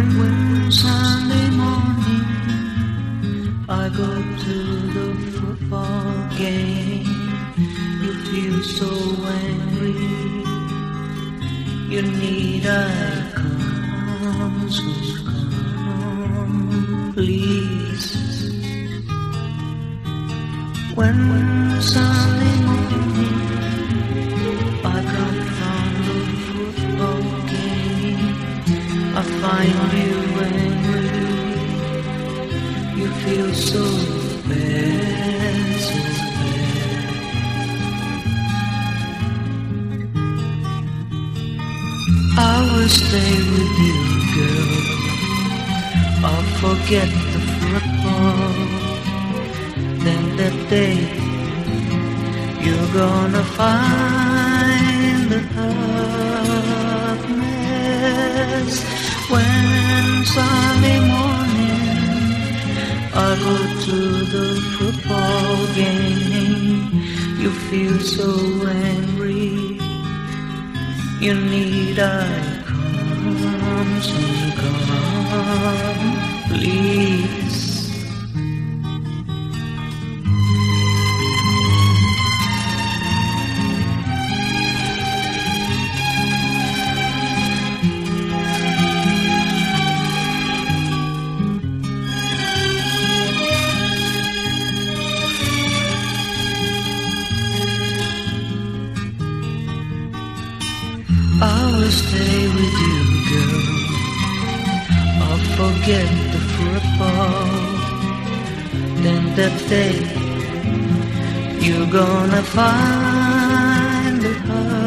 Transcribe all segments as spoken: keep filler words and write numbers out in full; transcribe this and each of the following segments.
When, when Sunday morning I go to the football game, you feel so angry, you need I come, so come, please. When, when Sunday morning I come from the football game, I find you angry, you feel so bad, so bad. I will stay with you, girl, I'll forget the football. Then that day you're gonna find the happiness. When Sunday morning I go to the football game, you feel so angry, you need I come, so come, please. I will stay with you, girl, I'll forget the football. Then that day you're gonna find the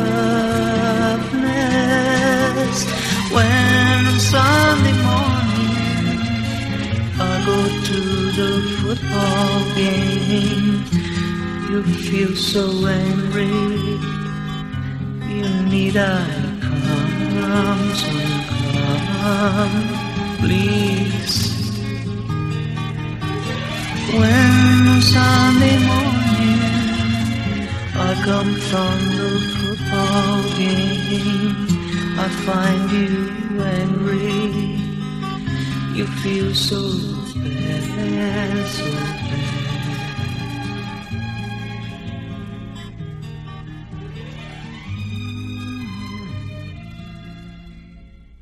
happiness. When Sunday morning I go to the football game, you feel so angry, you need I come, so come, please. When Sunday morning I come from the football game, I find you angry, you feel so bad, so